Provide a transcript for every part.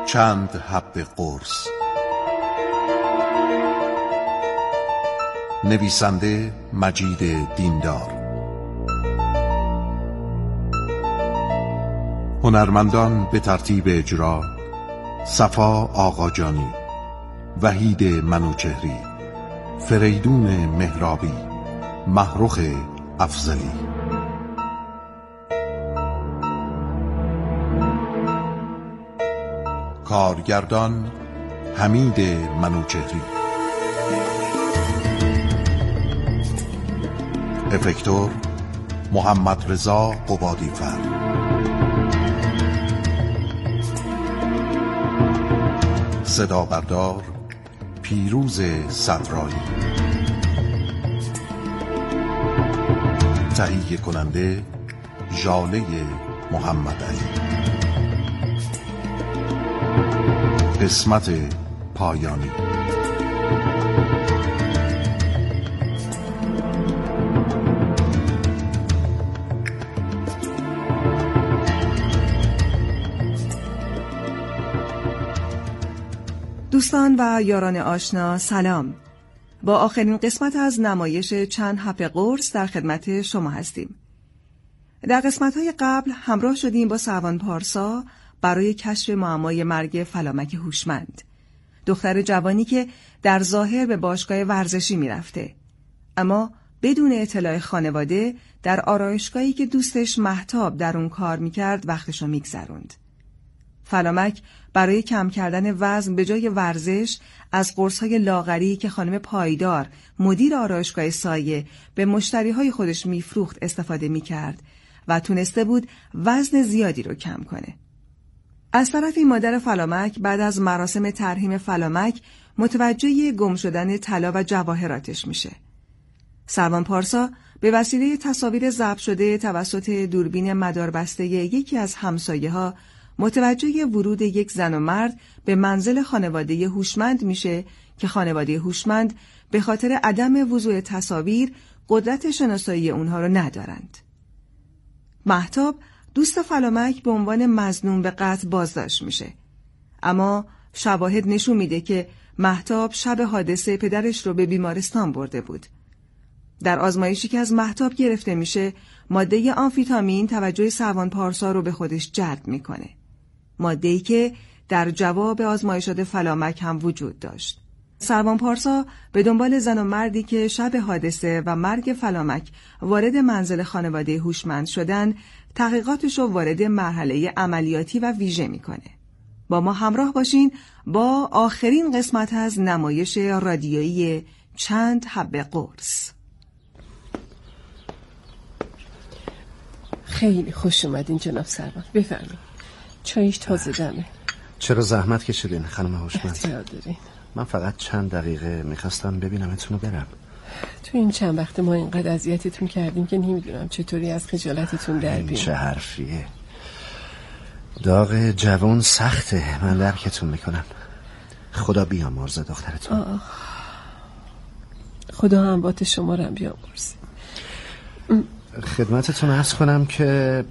چند حب قرص. نویسنده مجید دیندار. هنرمندان به ترتیب اجرا: صفا آقاجانی، وحید منوچهری، فریدون مهرابی، محروخ افضلی. کارگردان حمید منوچهری. افکتور محمد رضا قبادی‌فر. صدا بردار پیروز صدرایی. تهیه کننده ژاله محمد علی. قسمت پایانی. دوستان و یاران آشنا سلام. با آخرین قسمت از نمایش چند حب قرص در خدمت شما هستیم. در قسمت‌های قبل همراه شدیم با سروان پارسا برای کشف معمای مرگ فلامک هوشمند، دختر جوانی که در ظاهر به باشگاه ورزشی میرفته، اما بدون اطلاع خانواده در آرایشگاهی که دوستش مهتاب در اون کار میکرد وقتشو میگذروند. فلامک برای کم کردن وزن به جای ورزش از قرص‌های لاغری که خانم پایدار مدیر آرایشگاه سایه به مشتریهای خودش میفروخت استفاده میکرد و تونسته بود وزن زیادی رو کم کنه. از طرفی مادر فلامک بعد از مراسم ترحیم فلامک متوجه گم شدن طلا و جواهراتش میشه. سروان پارسا به وسیله تصاویر ضبط شده توسط دوربین مداربسته یکی از همسایه‌ها متوجه ورود یک زن و مرد به منزل خانواده هوشمند میشه که خانواده هوشمند به خاطر عدم وضوح تصاویر قدرت شناسایی اونها رو ندارند. مهتاب دوست فلامک به عنوان مظنون به قتل بازداشت میشه، اما شواهد نشون میده که مهتاب شب حادثه پدرش رو به بیمارستان برده بود. در آزمایشی که از مهتاب گرفته میشه، ماده آمفیتامین توجه سروان پارسا رو به خودش جلب میکنه. ماده‌ای که در جواب آزمایشات فلامک هم وجود داشت. سروان پارسا به دنبال زن و مردی که شب حادثه و مرگ فلامک وارد منزل خانواده هوشمند شدن، تحقیقاتش رو وارد مرحله عملیاتی و ویژه میکنه. با ما همراه باشین با آخرین قسمت از نمایش رادیویی چند حب قرص. خیلی خوش اومدین جناب سروان، بفرمایید. چایش تازه دمه. چرا زحمت کشیدین خانم هوشمند؟ اختیار دارین. من فقط چند دقیقه میخواستم ببینمتون و برم. تو این چند وقت ما اینقدر اذیتتون کردیم که نمیدونم چطوری از خجالتتون در بیام. این چه حرفیه؟ داغ جوان سخته، من درکتون میکنم. خدا بیامرز دخترتون. خدا اموات شما رو هم بیامرزه. خدمتتون عرض کنم که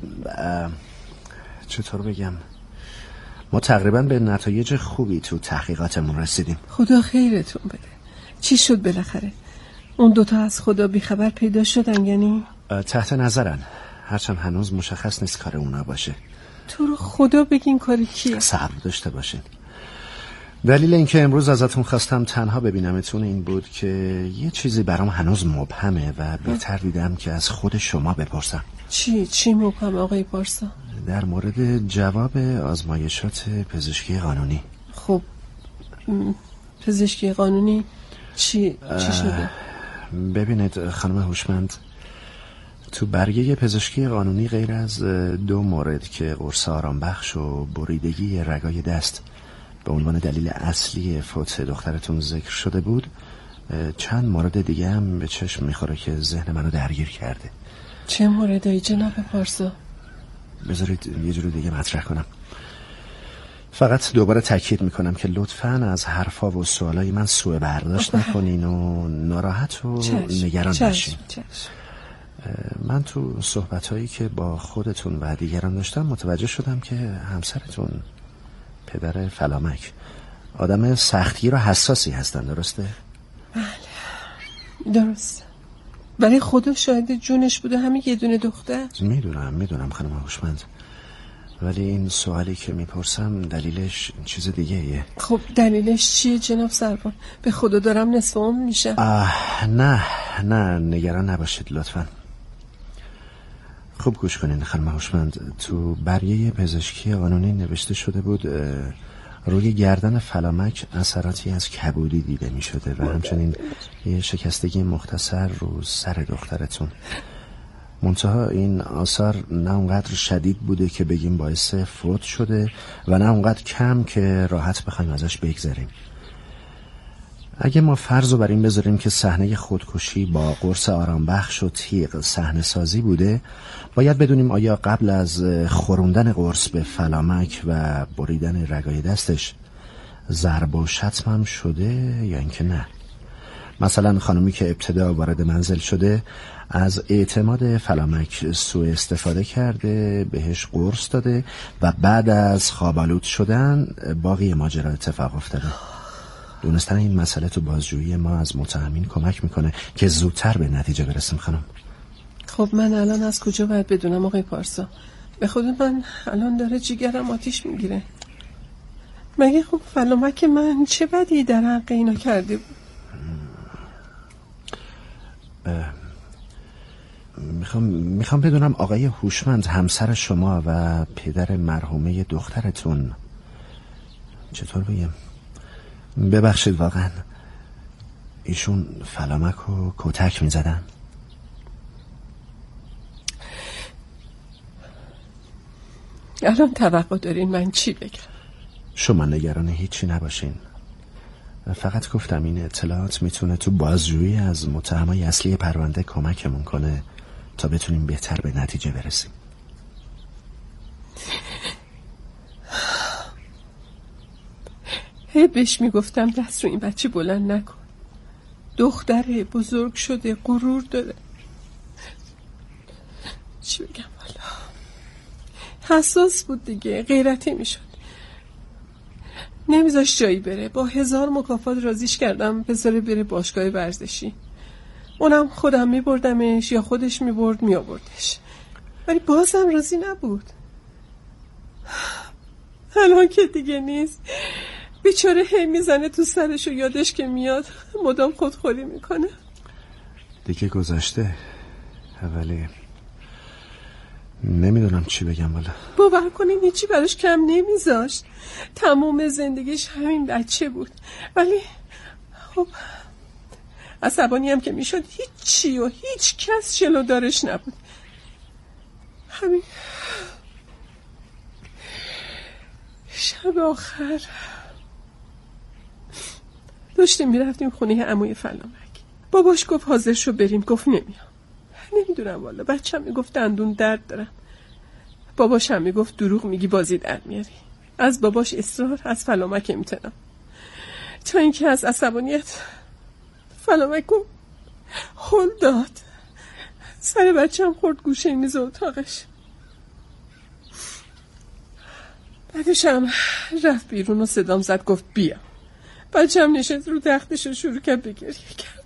چطور بگم، ما تقریبا به نتایج خوبی تو تحقیقاتمون رسیدیم. خدا خیرتون بده. چی شد بالاخره؟ اون دوتا از خدا بیخبر پیدا شدن یعنی؟ تحت نظرن، هرچند هنوز مشخص نیست کار اونا باشه. تو رو خدا بگین کاری کیه؟ صبر داشته باشین. دلیل اینکه امروز ازتون خواستم تنها ببینمتون این بود که یه چیزی برام هنوز مبهمه و بهتر دیدم که از خود شما بپرسم. چی مبهم آقای پارسا؟ در مورد جواب آزمایشات پزشکی قانونی. خب پزشکی قانونی چی شده؟ ببینید خانم هوشمند، تو برگه پزشکی قانونی غیر از 2 مورد که قرص آرامبخش و بریدگی رگای دست به عنوان دلیل اصلی فوت دخترتون ذکر شده بود، چند مورد دیگه هم به چشم میخوره که ذهن منو درگیر کرده. چه موردایی جناب پارسا؟ بذارید یه جور دیگه مطرح کنم. فقط دوباره تاکید میکنم که لطفاً از حرفا و سوالای من سوء برداشت نکنین و ناراحت و نگران نشین. من تو صحبتایی که با خودتون و دیگران داشتم متوجه شدم که همسرتون پدر فلامک آدم سختگیر و حساسی هستن، درسته؟ بله درست، ولی خدا شاهد جونش بوده همین یه دونه دختر. میدونم خانم هوشمند، ولی این سوالی که میپرسم دلیلش چیز دیگه ایه. خب دلیلش چیه جناب سروان؟ به خدا دارم نصف عمر میشم. نه نگران نباشید لطفا. خوب گوش کنین خانم هوشمند، تو برگه پزشکی قانونی نوشته شده بود روی گردن فلامک اثراتی از کبودی دیده می شده و همچنین یه شکستگی مختصر رو سر دخترتون. منتها این آثار نه اونقدر شدید بوده که بگیم باعث فوت شده و نه اونقدر کم که راحت بخوایم ازش بگذریم. اگه ما فرض رو بر این بذاریم که صحنه خودکشی با قرص آرامبخش و تیغ صحنه سازی بوده، باید بدونیم آیا قبل از خوروندن قرص به فلامک و بریدن رگای دستش ضرب و شتم هم شده یا اینکه نه. مثلا خانمی که ابتدا وارد منزل شده از اعتماد فلامک سوء استفاده کرده، بهش قرص داده و بعد از خواب‌آلود شدن باقی ماجرا اتفاق افتاده. دونستن این مسئله تو بازجویی ما از متهمین کمک میکنه که زودتر به نتیجه برسیم خانم. خب من الان از کجا باید بدونم آقای پارسا؟ به خود من الان داره جیگرم آتیش میگیره. مگه خب فلامک من چه بدی در حق اینا کرده بود؟ میخوام بدونم آقای هوشمند همسر شما و پدر مرحومه دخترتون، چطور بگم، ببخشید واقعا ایشون فلامک رو کتک میزدن؟ الان توقع دارین من چی بگم؟ شما نگران هیچی نباشین. فقط گفتم این اطلاعات میتونه تو بازجویی از متهمای اصلی پرونده کمکمون کنه تا بتونیم بهتر به نتیجه برسیم. بهش میگفتم دست رو این بچه بلند نکن، دختره بزرگ شده، غرور داره. چی بگم والا، حساس بود دیگه، غیرتی میشد، نمیذاش جایی بره. با 1000 مکافات راضیش کردم بذاره بره باشگاه ورزشی، اونم خودم میبردمش یا خودش میبرد میآوردش، ولی بازم راضی نبود. الان که دیگه نیست، بیچاره هی میزنه تو سرش و یادش که میاد مدام خودخوری میکنه. دیگه گذشته، ولی نمیدونم چی بگم. والا باور کنین هیچی براش کم نمیذاشت، تمام زندگیش همین بچه بود، ولی خب عصبانی هم که میشد هیچی و هیچ کس جلودارش نبود. همین شب آخر داشتیم میرفتیم خونه عموی فلامک، باباش گفت حاضر شو بریم، گفت نمیام. نمیدونم والا، بچه‌م میگفت دندون درد دارم، باباش هم میگفت دروغ میگی بازی در میاری. از باباش اصرار، از فلامک امتناع، تا اینکه از عصبانیت فلامک گفت هل داد، سر بچه‌م خورد گوشه میز اتاقش. بعدش هم رفت بیرون و صدام زد، گفت بیا. بچه‌م نشست رو تختش و شروع کرد به گریه کردن.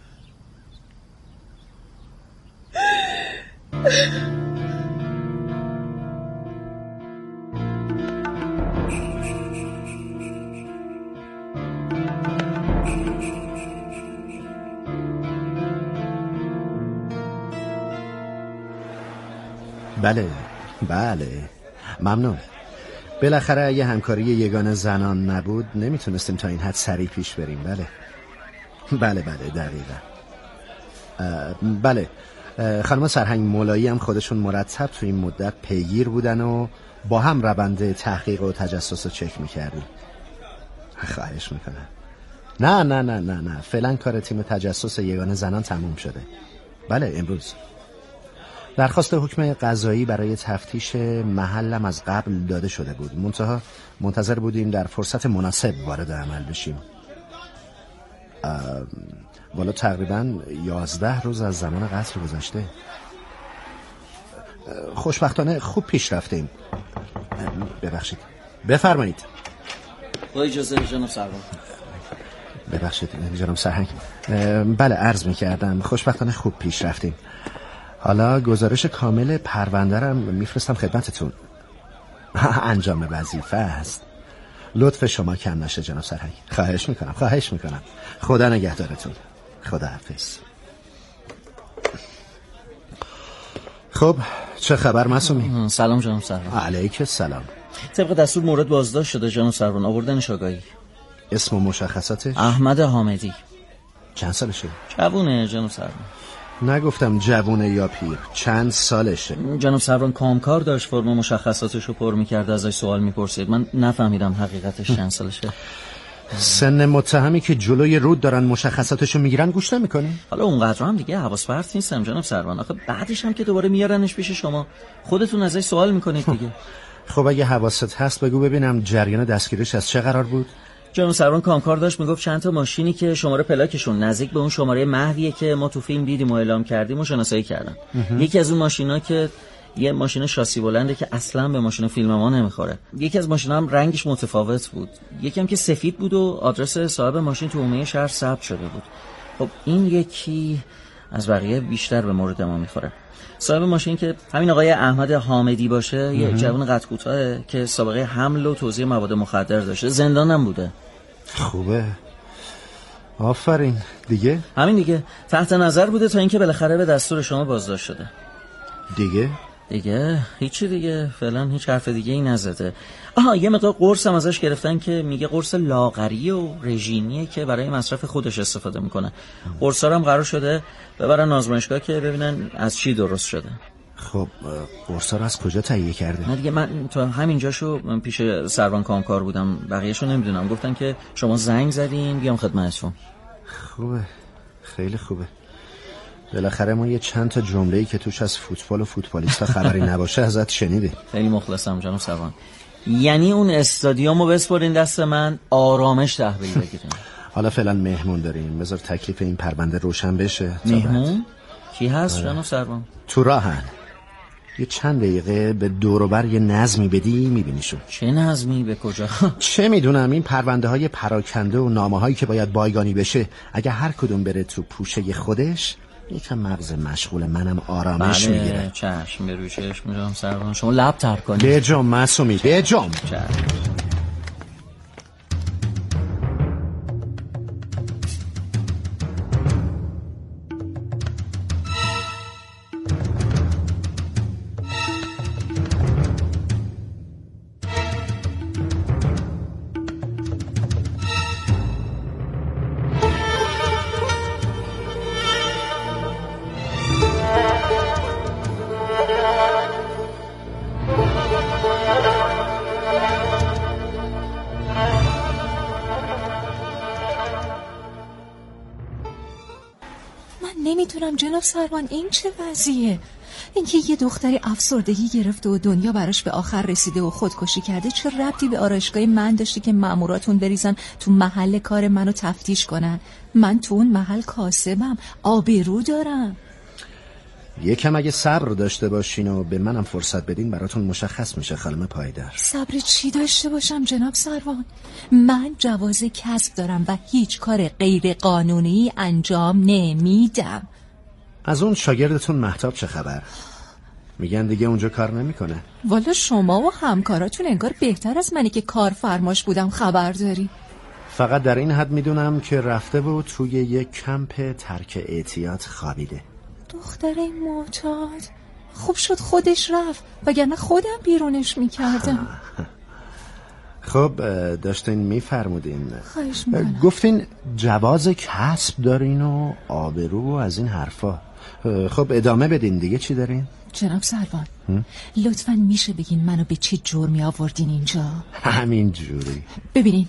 بله ممنون. بالاخره اگه همکاری یگانه زنان نبود نمیتونستیم تا این حد سریع پیش بریم. بله دقیقا. بله خانم سرهنگ مولایی هم خودشون مرتب تو این مدت پیگیر بودن و با هم روند تحقیق و تجسس رو چک میکردیم. خواهش میکنم. نه فعلا کار تیم تجسس یگانه زنان تموم شده. بله امروز درخواست حکم قضایی برای تفتیش محلم از قبل داده شده بود، منتها منتظر بودیم در فرصت مناسب وارد عمل بشیم. والا تقریبا 11 روز از زمان قتل گذشته. خوشبختانه خوب پیش رفتیم. ببخشید. بفرمایید. با اجازه جناب سروان. ببخشید جناب سرهنگ. بله عرض می‌کردم خوشبختانه خوب پیش رفتیم. حالا گزارش کامل پرونده رو میفرستم خدمتتون. انجام وظیفه است. لطف شما کم نشه جناب سرهنگ. خواهش میکنم. خدا نگهدارتون. خدا حافظ. خب چه خبر معصومی؟ سلام جناب سروان. علیک السلام. طبق دستور مورد بازداشت شده جناب سروان. آوردنش آگاهی. اسم و مشخصاتش؟ احمد حامدی. چند سالشه؟ جوونه جناب سروان. نگفتم جوونه یا پیر. چند سالشه؟ جناب سروان کامکار داشت فرم مشخصاتشو پر میکرد، ازش سوال میپرسید. من نفهمیدم حقیقتش چند سالشه. سن متهمی که جلوی رود دارن مشخصاتشو میگیرن گوش نمیکنی؟ حالا اونقدر هم دیگه حواس پرت نیستم جناب سروان. آخه بعدش هم که دوباره میارنش پیش شما، خودتون ازش سوال میکنید دیگه. خب اگه حواست هست بگو ببینم جریان دستگیریش از چه قرار بود؟ جناب سروان کامکار داشت میگفت چند تا ماشینی که شماره پلاکشون نزدیک به اون شماره محویه که ما تو فیلم دیدیم و اعلام کردیم و شناسایی کردن. یکی از اون ماشینا که یه ماشین شاسی بلنده که اصلا به ماشین فیلم ما نمیخوره. یکی از ماشینا هم رنگش متفاوت بود. یکی هم که سفید بود و آدرس صاحب ماشین تو حومه شهر ثبت شده بود. خب این یکی از بقیه بیشتر به مورد ما میخوره. صاحب ماشین که همین آقای احمد حامدی باشه، یه جوان قد کوتاهه که سابقه حمل و توزیع مواد مخدر داشته، زندانم بوده. خوبه. آفرین. دیگه؟ همین دیگه. تحت نظر بوده تا اینکه بالاخره به دستور شما بازداشت شده. دیگه هیچی دیگه. فعلا هیچ حرف دیگه ای نزده. یه مقدار قرص هم ازش گرفتن که میگه قرص لاغری و رژیمیه که برای مصرف خودش استفاده میکنه. قرصا هم قرار شده ببرن آزمایشگاه که ببینن از چی درست شده. خب قرصا رو از کجا تهیه کرده؟ نه دیگه، من تا همینجاشو پیش سروان کامکار بودم، بقیه‌شو نمیدونم. گفتن که شما زنگ زدین بیام خدمتتون. خوبه، خیلی خوبه. بالاخره ما یه چند تا جمله‌ای که توش از فوتبال و فوتبالیستا خبری نباشه ازت شنیدیم. خیلی مخلصم جناب سروان. یعنی اون استادیومو بسپرین دست من، آرامش تحویل بگیریم. حالا فعلا مهمون داریم، بذار تکلیف این پرونده روشن بشه. مهمون؟ کی هست جناب سروان؟ تو راهن. یه چند دقیقه به دور و بر یه نظمی بدی میبینیشون. چه نظمی؟ به کجا؟ چه میدونم، این پرونده های پراکنده و نامه هایی که باید بایگانی بشه، اگه هر کدوم بره تو پوشه خودش، یکم مغز مشغول منم آرامش میگیره. چشم به روی چشم میرم سروان. شما لب تر کنید. بجام معصومی، بجام. نمیدونم جناب سروان این چه وضعیه؟ اینکه یه دختری افسردگی گرفته و دنیا براش به آخر رسیده و خودکشی کرده چه ربطی به آرایشگاه من داشته که ماموراتون بریزن تو محل کار منو تفتیش کنن؟ من تو اون محل کاسبم، آبرو دارم. یکم اگه صبر داشته باشین و به منم فرصت بدین براتون مشخص میشه خانم پایدار. صبر چی داشته باشم جناب سروان؟ من جواز کسب دارم و هیچ کار غیر قانونی انجام نمیدم. از اون شاگردتون مهتاب چه خبر؟ میگن دیگه اونجا کار نمیکنه. والا شما و همکاراتون انگار بهتر از منی که کارفرماش بودم خبر داری. فقط در این حد میدونم که رفته بود توی یک کمپ ترک اعتیاد خوابیده. دختر معتاد. خوب شد خودش رفت، وگرنه خودم بیرونش میکردم. خب داشتین میفرمودین. خواهش میکنم. گفتین جواز کسب دارین و آبرو و از این حرفا. خب ادامه بدین دیگه. چی دارین؟ جناب سروان لطفاً میشه بگین منو به چه جرمی آوردین اینجا؟ همین جوری. ببینین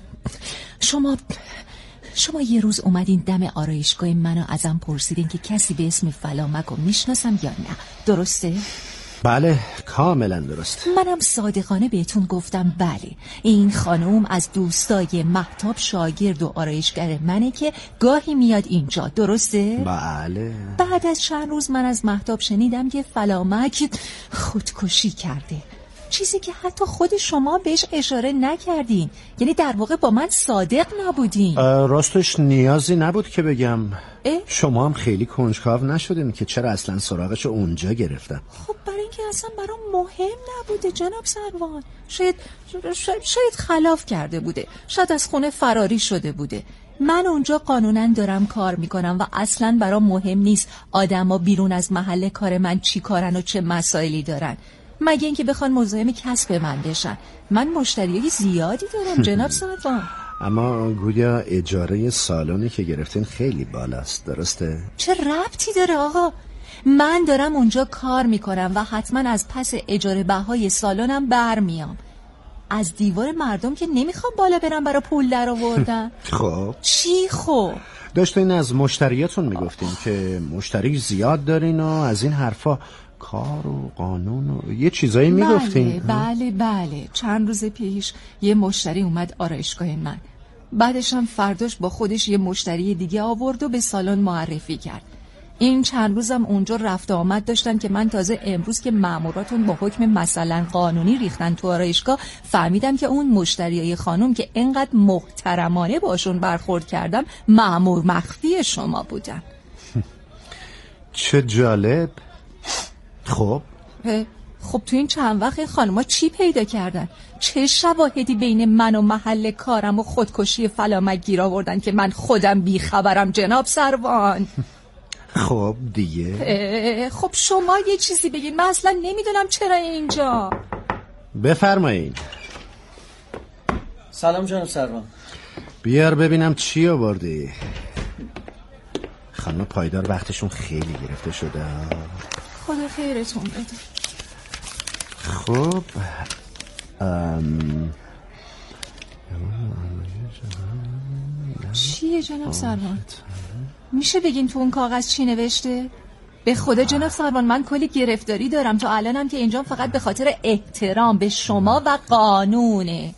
شما یه روز اومدین دم آرایشگاه منو ازم پرسیدین که کسی به اسم فلامکو میشناسم یا نه، درسته؟ بله کاملا درست. منم صادقانه بهتون گفتم بله، این خانم از دوستای مهتاب شاگرد و آرایشگر منه که گاهی میاد اینجا، درسته؟ بله. بعد از چند روز من از مهتاب شنیدم که فلامک خودکشی کرده. چیزی که حتی خود شما بهش اشاره نکردین. یعنی در واقع با من صادق نبودین. راستش نیازی نبود که بگم. شما هم خیلی کنجکاو نشدین که چرا اصلا سراغش اونجا گرفتم. خب برای اینکه اصلا برام مهم نبوده جناب سروان. شاید خلاف کرده بوده، شاید از خونه فراری شده بوده. من اونجا قانونا دارم کار میکنم و اصلا برام مهم نیست آدما بیرون از محل کار من چی کارن و چه مسائلی دارن، مگه اینکه بخوان مزاحم کسب من بشن. من مشتریای زیادی دارم جناب سروان. اما گویا اجاره سالونی که گرفتین خیلی بالاست، درسته؟ چه ربطی داره آقا؟ من دارم اونجا کار میکنم و حتما از پس اجاره بهای سالنم برمیام. از دیوار مردم که نمیخوام بالا برم برای پول در آوردن. خب چی خب؟ داشتین از مشتریاتون میگفتین که مشتری زیاد دارین و از این حرفا، کار و قانون و یه چیزایی میگفتین. بله چند روز پیش یه مشتری اومد آرایشگاه من، بعدش هم فرداش با خودش یه مشتری دیگه آورد و به سالن معرفی کرد. این چند روزم اونجا رفت و آمد داشتن که من تازه امروز که ماموراتون با حکم مثلا قانونی ریختن تو آرایشگاه فهمیدم که اون مشتریای خانم که اینقدر محترمانه باشون برخورد کردم مامور مخفی شما بودن. چه جالب. خب تو این چند وقت خانوما چی پیدا کردن؟ چه شواهدی بین من و محل کارم و خودکشی فلامک گیر آوردن که من خودم بیخبرم جناب سروان؟ خب دیگه خب شما یه چیزی بگین، من اصلا نمیدونم چرا اینجا. بفرمایین. سلام جناب سروان. بیار ببینم چی آوردی. خانم پایدار وقتشون خیلی گرفته شده. خدا خیرتون بده. خب چیه جناب سروان؟ میشه بگین تو اون کاغذ چی نوشته؟ به خدا جناب سروان من کلی گرفتاری دارم تا الانم که اینجام فقط به خاطر احترام به شما و قانونه.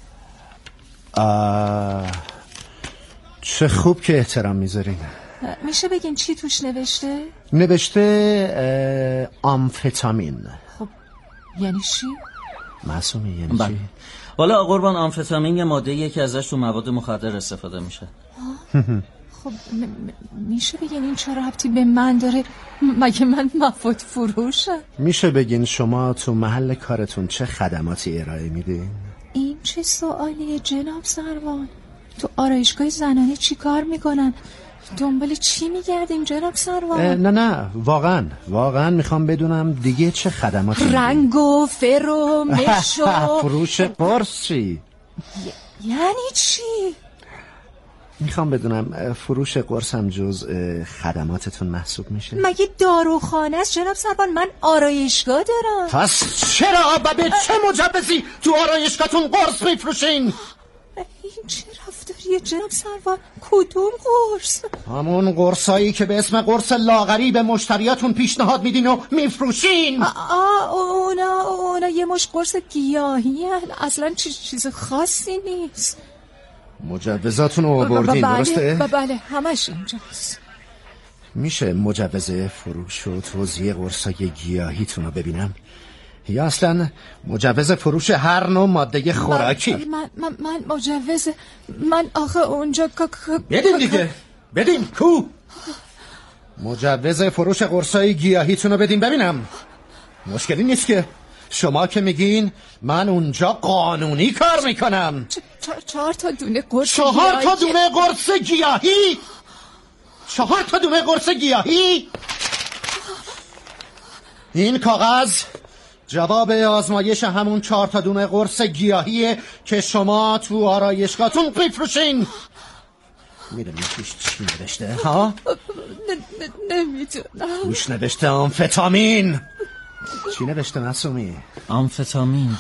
چه خوب که احترام میذارین. میشه بگین چی توش نوشته؟ نوشته آمفتامین. خب یعنی چی؟ معصومی یعنی چی؟ والا قربان، آمفتامین یه ماده‌ایه که ازش تو مواد مخدر استفاده میشه. خب میشه بگین این چه ربطی به من داره؟ مگه من مواد فروشم؟ میشه بگین شما تو محل کارتون چه خدماتی ارائه میدین؟ این چه سوالیه جناب سروان؟ تو آرایشگاه زنانه چی کار میکنن؟ دنبال چی میگردیم جناب سروان؟ نه واقعا میخوام بدونم دیگه چه خدماتی. رنگ و فر و مش و فروش قرص چی؟ یعنی چی؟ میخوام بدونم فروش قرص هم جز خدماتتون محسوب میشه؟ مگه داروخانه است جناب سروان؟ من آرایشگاه دارم. پس چرا و به چه مجوزی تو آرایشگاهتون قرص میفروشین؟ این چه رفتاریه جناب سروان؟ کدوم قرص؟ همون قرصایی که به اسم قرص لاغری به مشتریاتون پیشنهاد میدین و میفروشین. اونا یه مش قرص گیاهی اصلا چیز خاصی نیست. مجوزاتون رو آوردین درسته؟ بله همش اینجاست. میشه مجوز فروش و توزیع قرصای گیاهیتون رو ببینم؟ یا اصلا مجوز فروش هر نوع ماده خوراکی؟ من مجوز من آخه اونجا بدین دیگه، بدین. کو مجوز فروش قرصای گیاهیتون رو بدین ببینم. مشکلی نیست که شما که میگین من اونجا قانونی کار میکنم. 4 تا دونه قرص 4 تا دونه قرص گیاهی؟ 4 تا دونه قرص گیاهی؟ این کاغذ جواب آزمایش همون 4 تا دونه قرص گیاهیه که شما تو آرایشگاهتون میفروشین. میدونی توش چی نوشته ها؟ نمیدونم. توش نوشته آمفتامین. چی نوشته معصومی؟ آمفتامین.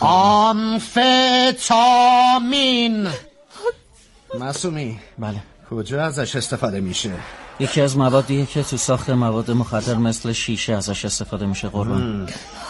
آمفتامین. معصومی بله کجا ازش استفاده میشه؟ یکی از موادیه که تو ساخت مواد مخدر مثل شیشه ازش استفاده میشه قربان.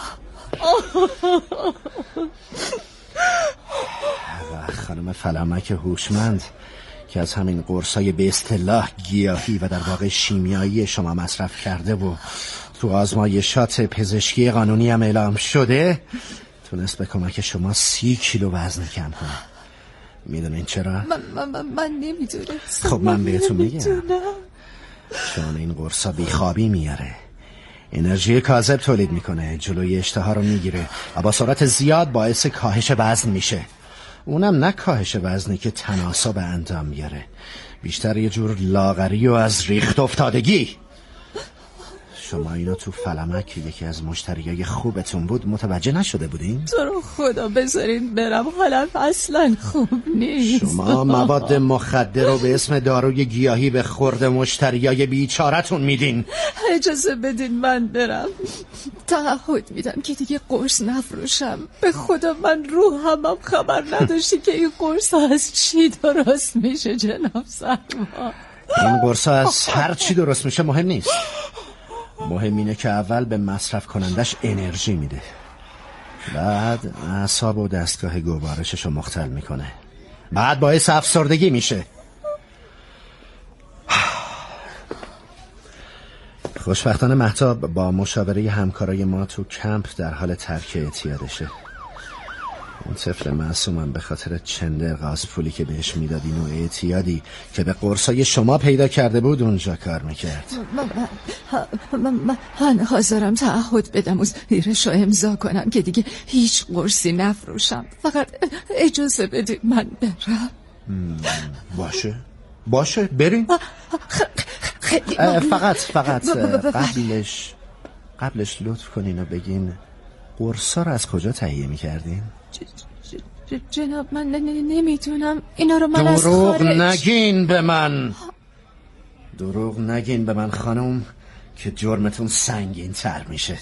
و خانم فلامک هوشمند که از همین قرصای به اصطلاح گیاهی و در واقع شیمیایی شما مصرف کرده و تو آزمایشات پزشکی قانونی هم اعلام شده، تو تونست به کمک شما 30 کیلو وزن کم کنه. میدونین چرا؟ من نمیدونم. خب من بهتون میگم. چون این قرصا بیخوابی میاره، انرژی کاذب تولید میکنه، جلوی اشتها رو میگیره و با سرعت زیاد باعث کاهش وزن میشه. اونم نه کاهش وزنی که تناسب انجام میاره، بیشتر یه جور لاغری و از ریخت افتادگی. شما اینو تو فلمک یکی از مشتریای خوبتون بود متوجه نشده بودین؟ تو رو خدا بذارین برم، حالم اصلا خوب نیست. شما مواد مخدر رو به اسم داروی گیاهی به خورد مشتریای بیچارتون میدین. اجازه بدین من برم. تعهد میدم که دیگه قرص نفروشم. به خدا من روحم خبر نداشتی که این قرص از چی درست میشه جناب سروان. این قرص از هر چی درست میشه مهم نیست. مهم اینه که اول به مصرف کنندش انرژی میده، بعد اعصاب و دستگاه گوارشش رو مختل میکنه، بعد باعث افسردگی میشه. خوشبختانه مهتاب با مشاوره همکارای ما تو کمپ در حال ترک اعتیادشه. اون طفل معصومم به خاطر چندر غاز پولی که بهش میدادین و اعتیادی که به قرصای شما پیدا کرده بود اونجا کار میکرد. من حاضرم تعهد بدم و زیرش رو امضا کنم که دیگه هیچ قرصی نفروشم. فقط اجازه بدید من برم. باشه برین. فقط قبلش لطف کنین و بگین قرصا رو از کجا تهیه میکردین؟ جناب من نمیتونم اینا رو من از دروغ نگین به من. دروغ نگین به من خانم که جرمتون سنگین تر میشه.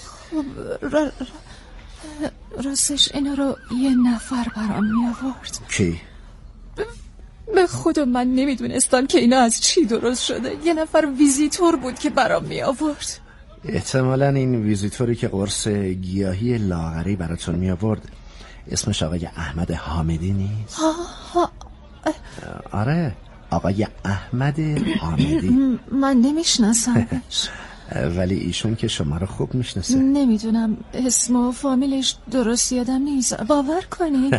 راستش اینا رو یه نفر برام می آورد. کی؟ به خدا من نمیدونستم که اینا از چی درست شده. یه نفر ویزیتور بود که برام می آورد. احتمالاً این ویزیتوری که قرص گیاهی لاغری براتون می آورد اسمش آقای احمد حامدی نیست؟ آره آقای احمد حامدی. من نمیشناسمش. ولی ایشون که شما رو خوب میشناسه. نمیدونم اسم و فامیلش درست یادم نیست. باور کنید.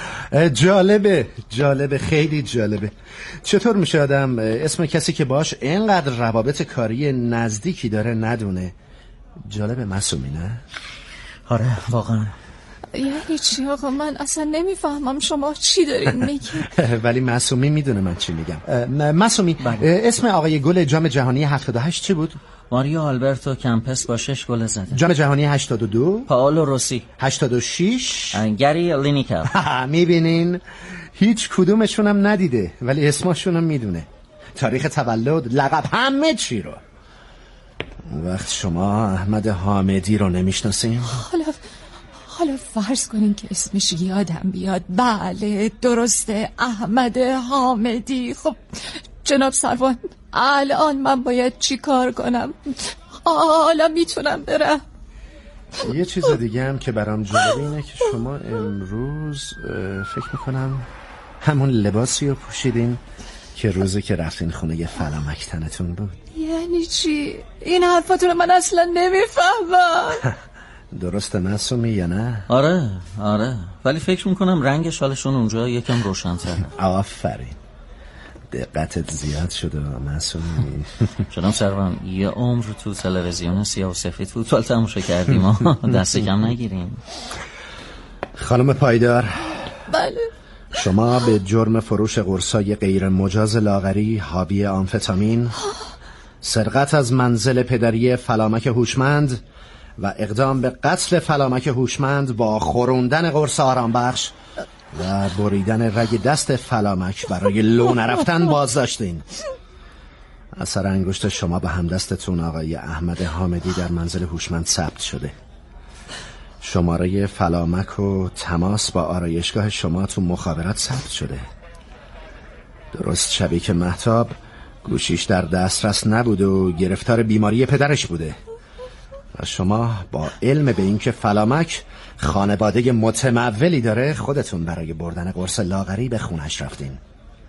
جالبه خیلی جالبه. چطور میشه آدم اسم کسی که باش اینقدر روابط کاری نزدیکی داره ندونه؟ جالبه معصومی نه؟ آره واقعا. یعنی چی آقا؟ من اصلا نمیفهمم شما چی دارین میگید. ولی معصومی میدونه من چی میگم. معصومی اسم آقای گل جام جهانی 78 چی بود؟ ماریو آلبرتو کمپس با 6 گل زده. جام جهانی 82 پائولو روسی 86 گری لینیکر. میبینین هیچ کدومشون هم ندیده ولی اسمشون هم میدونه، تاریخ تولد، لقب، همه چی رو. وقت شما احمد حامدی رو نمیشناسین؟ حالا فرض کنین که اسمش یادم بیاد. بله درسته، احمد حامدی. خب جناب سروان الان من باید چی کار کنم؟ حالا میتونم برم؟ یه چیز دیگه هم که برام جالبه اینه که شما امروز فکر میکنم همون لباسی رو پوشیدین که روزی که رفتین خونه یه فلامک تنتون بود. یعنی چی؟ این حرفاتون من اصلا نمیفهمم. درسته معصومی یا نه؟ آره ولی فکر میکنم رنگ شالشون اونجا یکم روشن‌تره. آفرین، دقتت زیاد شده معصومی. جناب سروان یه عمر تو تلویزیون سیاه و سفید فوتبال تماشا کردیم و دست کم نگیریم. خانم پایدار. بله. شما به جرم فروش قرصای غیر مجاز لاغری حاوی آمفتامین، سرقت از منزل پدری فلامک هوشمند و اقدام به قتل فلامک هوشمند با خوروندن قرص آرام بخش و بریدن رگ دست فلامک برای لو نرفتن بازداشتین. اثر انگشت شما به همدستتون آقای احمد حامدی در منزل هوشمند ثبت شده. شماره فلامک و تماس با آرایشگاه شما تو مخابرات ثبت شده. درست شبیه که مهتاب گوشیش در دسترس نبود و گرفتار بیماری پدرش بوده و شما با علم به اینکه فلامک خانواده متمولی داره خودتون برای بردن قرص لاغری به خونش رفتین.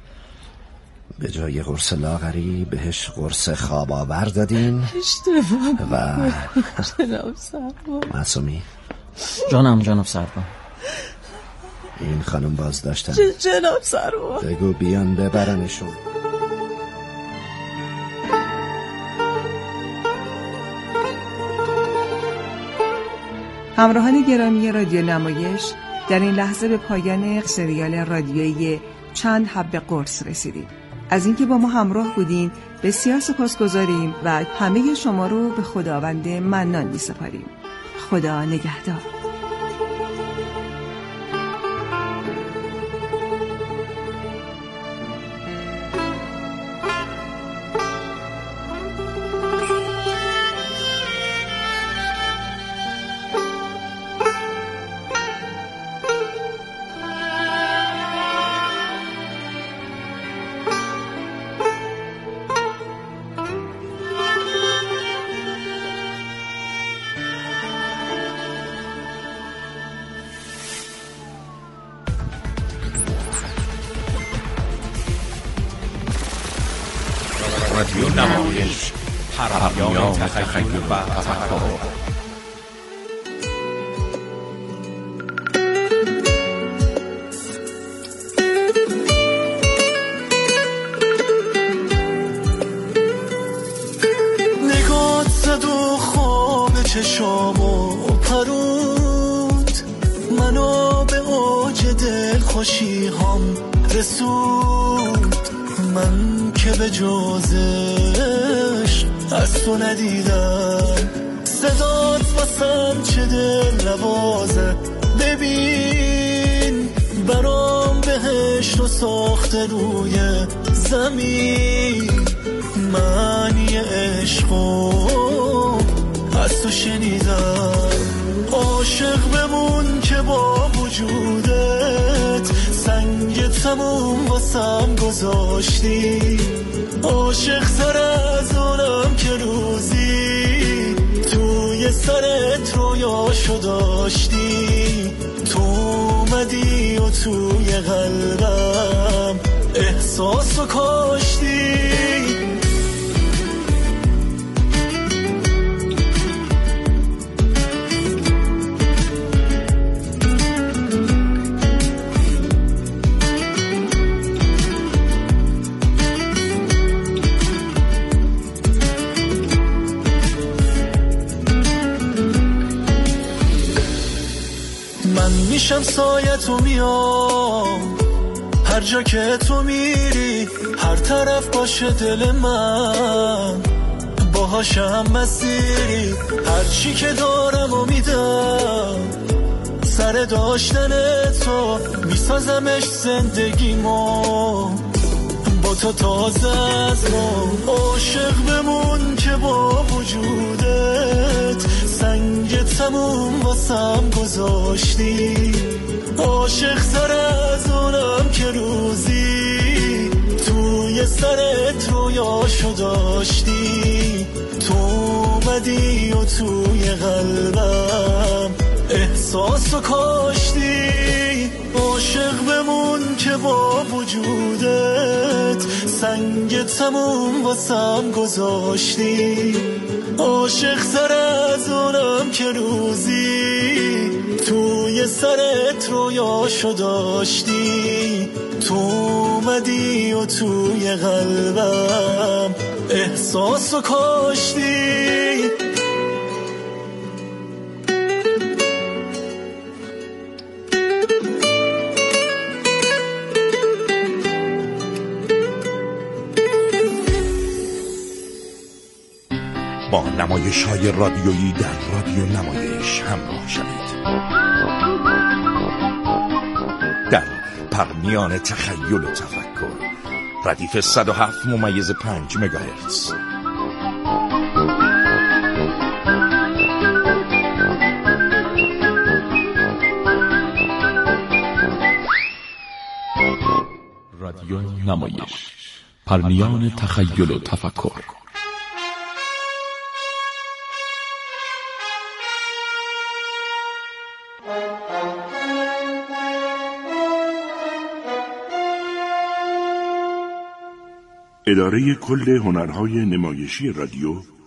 به جای قرص لاغری بهش قرص خواب آور دادین و معصومی جانم سروان. این خانم بازداشتن. جناب سروان بگو بیان ببرنشون. همراهان گرامی رادیو نمایش، در این لحظه به پایان سریال رادیویی چند حبه قرص رسیدیم. از اینکه با ما همراه بودین بسیار سپاسگزاریم و همه شما رو به خداوند منان می‌سپاریم. خدا نگهدار. رادیو نمایش، پرنیان تخیل و تفکر. نگات زد و خواب چشامو پروند، منو به اوج دل خوشی هم رسوند. من که به جزش از تو ندیدم، صدات واسم چه دل نوازه. ببین برام بهشت و ساخته روی زمین. من یه عشقو از تو شنیدم، عاشق بمون که با وجودت سنگ تموم واسم گذاشتی. عاشق تر از اونم که روزی توی سرت رویاشو داشتی. تو اومدی و توی قلبم احساسو کاشتی. میشم سایه تو میام هر جا که تو میری، هر طرف باشه دل من باهاشم مسیری. هر چی که دارم و میدم سر داشتن تو، میسازمش زندگیمو با تو تازه از نو. عاشق بمون که با وجودت سنگ تموم واسم گذاشتی. عاشق تر از اونم که روزی توی سرت رویاشو داشتی. تو اومدی و توی قلبم احساسو کاشتی. عاشق بمون که با وجودت سنگ تموم واسم گذاشتی. عاشق تر از اونم که روزی توی سرت رویاشو داشتی. تو اومدی و توی قلبم احساسو کاشتی. با نمایش‌های رادیویی در رادیو نمایش همراه شوید. در پرنیان تخیل و تفکر، ردیف 107.5 مگاهرتز. رادیو نمایش، پرنیان تخیل و تفکر. اداره کل هنرهای نمایشی رادیو